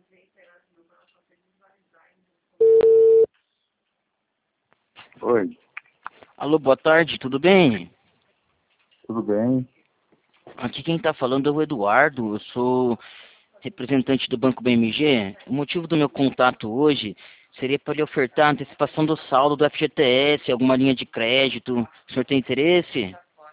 Oi, Alô, boa tarde, tudo bem? tudo bem? Aqui quem está falando é o Eduardo, eu sou representante do Banco BMG. O motivo do meu contato hoje seria para lhe ofertar a antecipação do saldo do FGTS, alguma linha de crédito. O senhor tem interesse?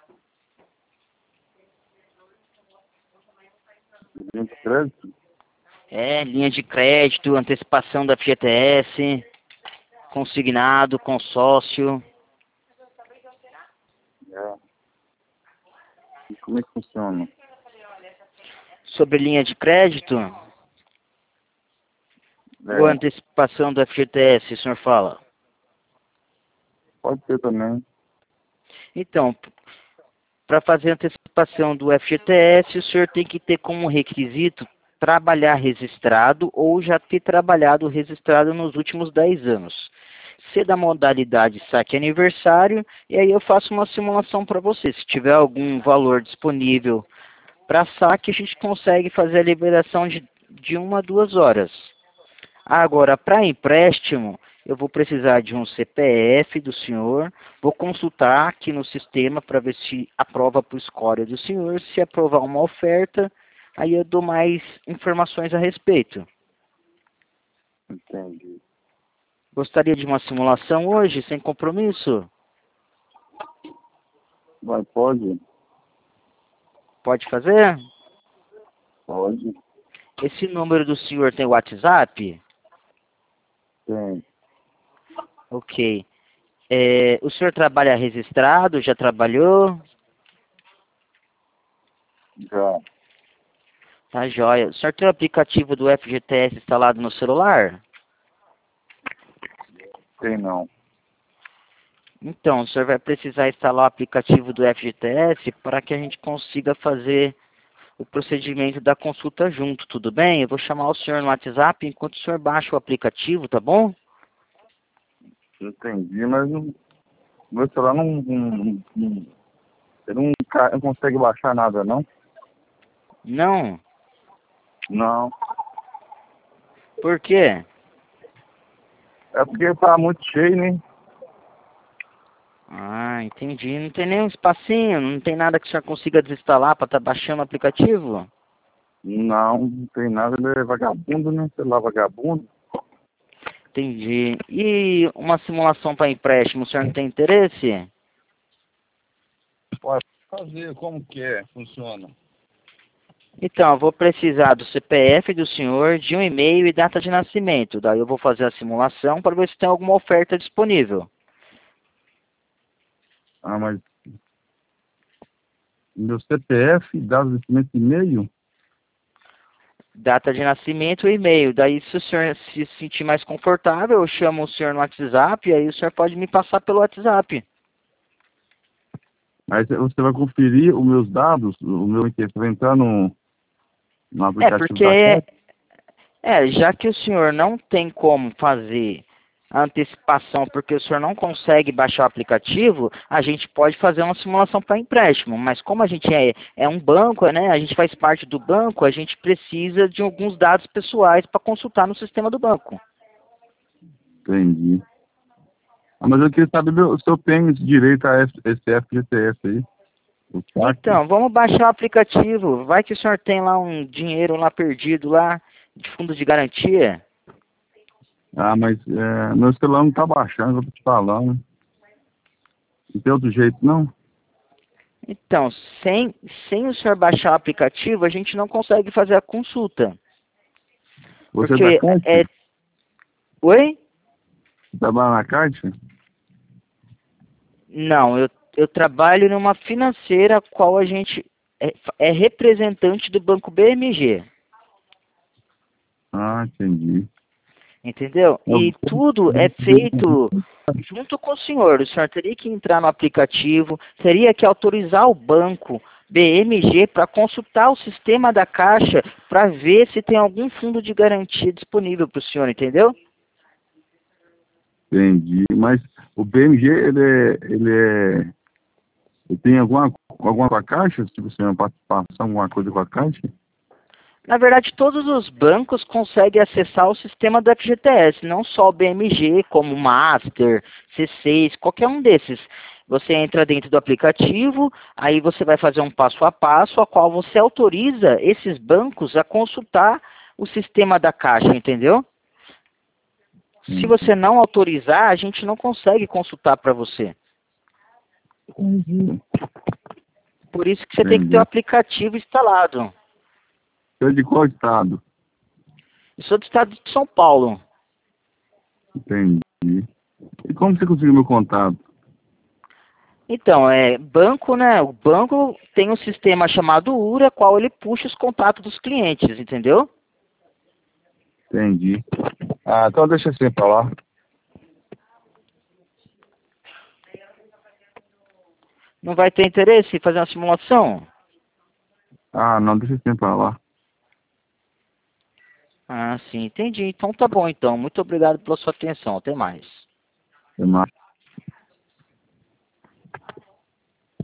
Linha de crédito? É, linha de crédito, antecipação do FGTS, consignado, consórcio. É. E como é que funciona? Sobre linha de crédito ou É, antecipação do FGTS, o senhor fala? pode ser também. Então, para fazer a antecipação do FGTS, o senhor tem que ter como requisito trabalhar registrado ou já ter trabalhado registrado nos últimos 10 anos. Se da modalidade saque aniversário, e aí eu faço uma simulação para você. Se tiver algum valor disponível para saque, a gente consegue fazer a liberação de 1 a 2 horas. Agora, para empréstimo, eu vou precisar de um CPF do senhor, vou consultar aqui no sistema para ver se aprova para o score do senhor. Se aprovar uma oferta, aí eu dou mais informações a respeito. Entendi. Gostaria de uma simulação hoje, sem compromisso? Vai, pode? Pode fazer? Pode. Esse número do senhor tem WhatsApp? Tem. Ok. O senhor trabalha registrado? Já trabalhou? Já. Tá joia. O senhor tem o aplicativo do FGTS instalado no celular? Tem não. Então, o senhor vai precisar instalar o aplicativo do FGTS para que a gente consiga fazer o procedimento da consulta junto, tudo bem? Eu vou chamar o senhor no WhatsApp enquanto o senhor baixa o aplicativo, tá bom? Entendi, mas meu celular ele não consegue baixar nada, não? Não? Não. Por quê? É porque tá muito cheio, né? Ah, entendi. Não tem nenhum espacinho, não tem nada que o senhor consiga desinstalar para estar baixando o aplicativo? Não tem nada, ele é vagabundo, né? Celular vagabundo. Entendi. E uma simulação para empréstimo, o senhor não tem interesse? Pode fazer, como que é? Funciona? Então, eu vou precisar do CPF do senhor, de um e-mail e data de nascimento. Daí eu vou fazer a simulação para ver se tem alguma oferta disponível. Ah, mas meu CPF, dados de nascimento e e-mail? Data de nascimento e e-mail. Daí, se o senhor se sentir mais confortável, eu chamo o senhor no WhatsApp e aí o senhor pode me passar pelo WhatsApp. Aí você vai conferir os meus dados, o meu que você vai entrar no É, aplicativo da porque, Caixa. já que o senhor não tem como fazer a antecipação porque o senhor não consegue baixar o aplicativo, a gente pode fazer uma simulação para empréstimo. Mas como a gente é um banco, né? A gente faz parte do banco, a gente precisa de alguns dados pessoais para consultar no sistema do banco. Entendi. Ah, mas eu queria saber se eu tenho esse direito a esse FGTS aí, o saque. Então, vamos baixar o aplicativo. Vai que o senhor tem lá um dinheiro lá perdido lá de fundo de garantia. Ah, mas meu celular não tá baixando, eu tô te falando. Não tem outro jeito, não? Então, sem o senhor baixar o aplicativo, a gente não consegue fazer a consulta. Você é da Porque Caixa? Oi? Você trabalha na Caixa? Não, eu trabalho numa financeira qual a gente é representante do Banco BMG. Ah, entendi. Entendeu? Eu E tudo é feito junto com o senhor. O senhor teria que entrar no aplicativo, teria que autorizar o banco BMG para consultar o sistema da Caixa para ver se tem algum fundo de garantia disponível para o senhor, entendeu? entendi. Mas o BMG, ele tem alguma com a Caixa? Se você não participação, alguma coisa com a Caixa? Na verdade, todos os bancos conseguem acessar o sistema do FGTS, não só o BMG, como o Master, C6, qualquer um desses. Você entra dentro do aplicativo, aí você vai fazer um passo a passo, a qual você autoriza esses bancos a consultar o sistema da Caixa, entendeu? Se você não autorizar, a gente não consegue consultar para você. Entendi. Por isso que você tem que ter o aplicativo instalado. Você é de qual estado? Eu sou do estado de São Paulo. Entendi. E como você conseguiu meu contato? Então, banco, né? O banco tem um sistema chamado URA, qual ele puxa os contatos dos clientes, entendeu? Entendi. Ah, então deixa assim pra lá. Não vai ter interesse em fazer uma simulação? Ah, não, deixa assim pra lá. Ah, sim, entendi. Então tá bom, então. Muito obrigado pela sua atenção. Até mais. Até mais.